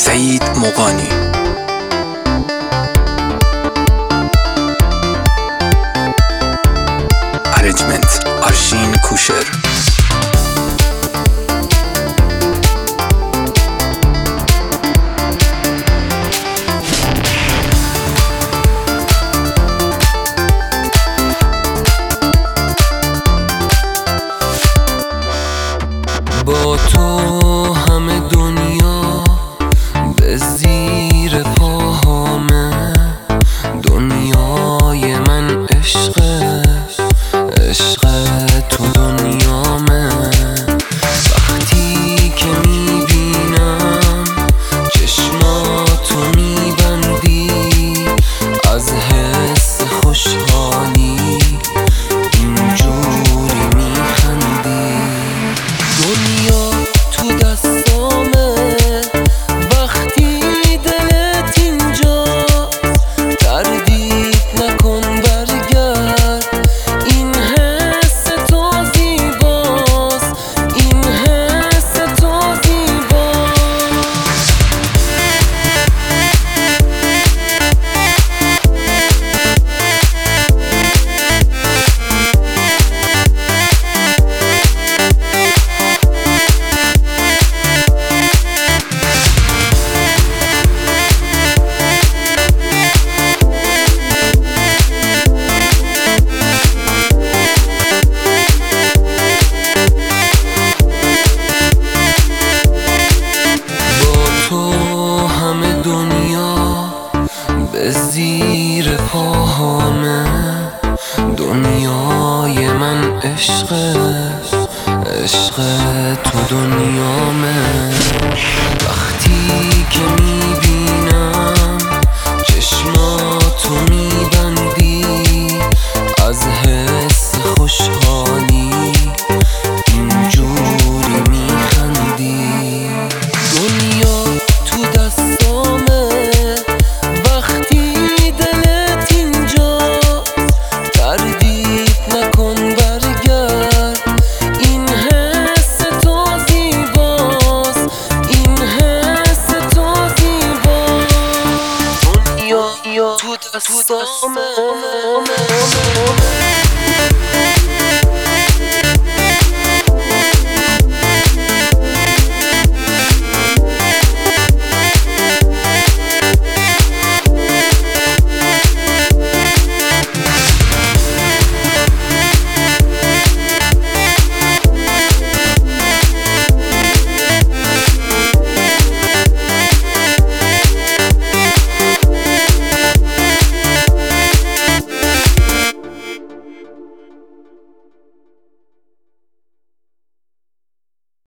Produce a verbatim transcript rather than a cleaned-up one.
سعید مقانی. ارنجمنت آرشین کوشر. با تو همه دنیا به زیر پاهامه، دنیای من عشقه، عشق تو دنیامه. وقتی که میبینم چشماتو میبندی، از حس خوشحالی اینجوری میخندی. دنیا تو دستامه وقتی دلت اینجاست، تردید نکن برگرد، این حس تو زیباست، این حس تو زیباست. همه دنیا به زیر پاهامه، دنیای من عشقه، عشق تو دنیامه. وقتی که میبینم